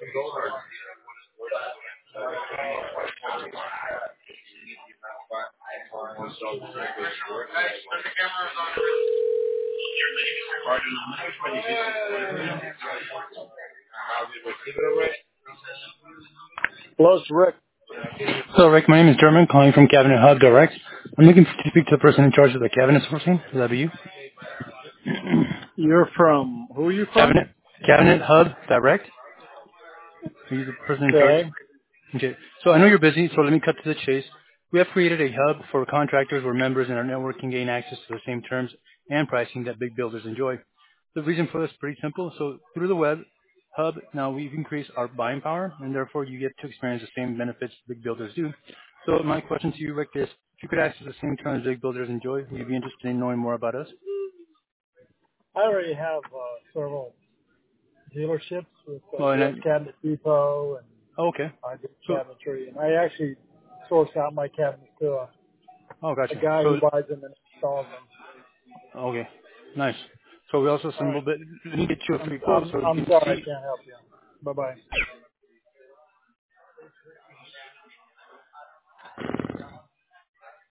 Hello, it's Rick. Hello, Rick. My name is German, calling from Cabinet Hub Direct. I'm looking to speak to the person in charge of the cabinet sourcing. Would that be you? You're from, who are you from? Cabinet Hub Direct. Are you the person in charge? Okay. Okay. So I know you're busy, so let me cut to the chase. We have created a hub for contractors where members in our network can gain access to the same terms and pricing that big builders enjoy. The reason for this is pretty simple. So through the web hub, now we've increased our buying power, and therefore you get to experience the same benefits big builders do. So my question to you, Rick, is if you could access the same terms big builders enjoy, would you be interested in knowing more about us? I already have several dealerships with Oh, US Cabinet Depot and okay. I do So, cabinetry. And I actually source out my cabinets to a gotcha. guy who So, buys them and installs them. okay. Nice. So we also All right. assemble, but let me get you a free quote so you I'm can sorry I see. can't help you. Bye-bye.